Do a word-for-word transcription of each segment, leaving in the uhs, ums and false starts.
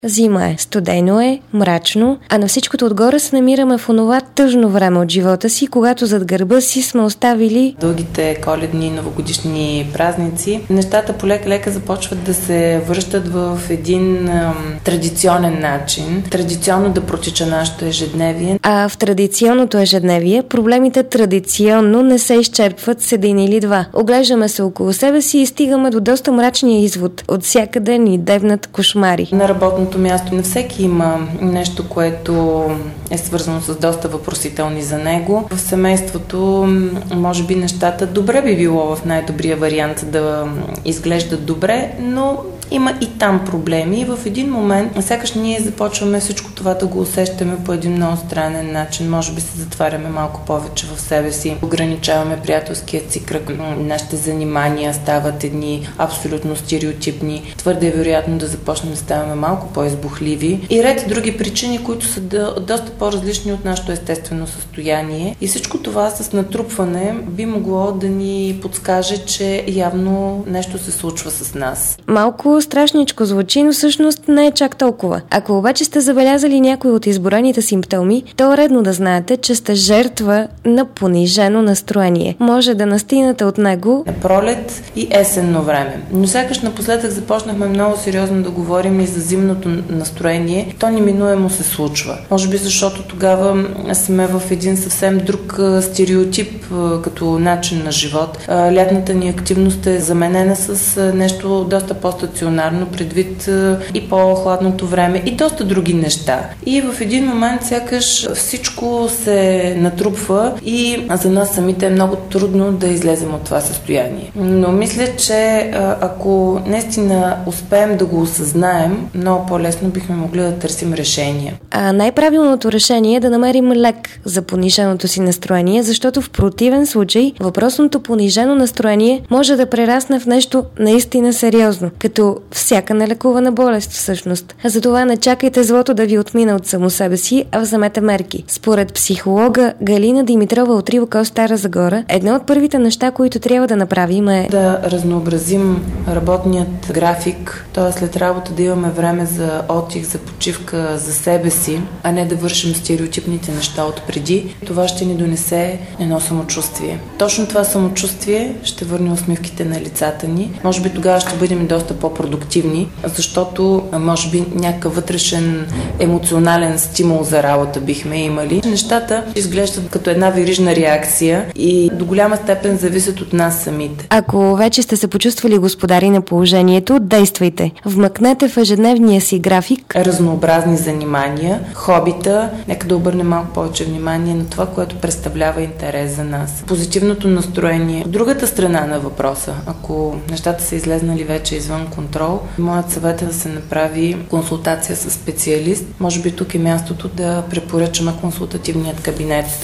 Зима е, студено е, мрачно, а на всичкото отгоре се намираме в онова тъжно време от живота си, когато зад гърба си сме оставили дългите коледни и новогодишни празници. Нещата полека-лека започват да се връщат в един ам, традиционен начин, традиционно да протича нашето ежедневие. А в традиционното ежедневие проблемите традиционно не се изчерпват с един или два. Оглеждаме се около себе си и стигаме до доста мрачния извод. От всякъде ни дебнат кошмари. На работното място на всеки има нещо, което е свързано с доста въпросителни за него. В семейството, може би, нещата добре би било в най-добрия вариант да изглеждат добре, но има и там проблеми. В един момент, сякаш ние започваме всичко това да го усещаме по един много странен начин. Може би се затваряме малко повече в себе си, ограничаваме приятелския си кръг, нашите занимания стават едни абсолютно стереотипни. Твърде е вероятно да започнем да ставаме малко по-избухливи и ред други причини, които са да, доста по-различни от нашето естествено състояние. И всичко това с натрупване би могло да ни подскаже, че явно нещо се случва с нас. Малко страшничко звучи, но всъщност не е чак толкова. Ако обаче сте забелязали някои от изброените симптоми, то е редно да знаете, че сте жертва на понижено настроение. Може да настигнете от него на пролет и есенно време. Но сякаш напоследък започнахме много сериозно да говорим и за зимното настроение. То неминуемо се случва. Може би защото тогава сме в един съвсем друг стереотип като начин на живот. Лятната ни активност е заменена с нещо доста по-стационарно, предвид и по-хладното време и доста други неща. И в един момент сякаш всичко се натрупва и за нас самите е много трудно да излезем от това състояние. Но мисля, че ако наистина успеем да го осъзнаем, много по-лесно бихме могли да търсим решения. А най-правилното решение е да намерим лек за пониженото си настроение, защото в противен случай въпросното понижено настроение може да прерасне в нещо наистина сериозно, като всяка нелекувана болест всъщност. Затова не чакайте злото да ви отмина от само себе си, а вземете мерки. Според психолога Галина Димитрова от Ривокос, Стара Загора, едно от първите неща, които трябва да направим е да разнообразим работният график, т.е. след работа да имаме време за отдих, за почивка, за себе си, а не да вършим стереотипните неща от преди. Това ще ни донесе едно самочувствие. Точно това самочувствие ще върне усмивките на лицата ни. Може би тогава ще бъдем доста по-продуктивни, защото може би някакъв вътрешен емоционален стимул за работа бихме имали. Нещата изглеждат като една верижна реакция и до голяма степен зависят от нас самите. Ако вече сте се почувствали господари на положението, действайте. Вмъкнете в ежедневния си график разнообразни занимания, хобита. Нека да обърнем малко повече внимание на това, което представлява интерес за нас. Позитивното настроение. От другата страна на въпроса, ако нещата са излезнали вече извън контрол, моят съвет е да се направи консултация с специалист. Може би тук е мястото да препоръчаме консултативният кабинет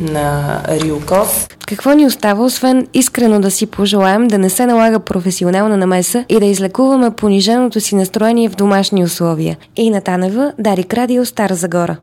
на Ривокос. Какво ни остава, освен искрено да си пожелаем да не се налага професионална намеса и да излекуваме пониженото си настроение в домашни условия? Ина Танева, Дарик Радио, Стара Загора.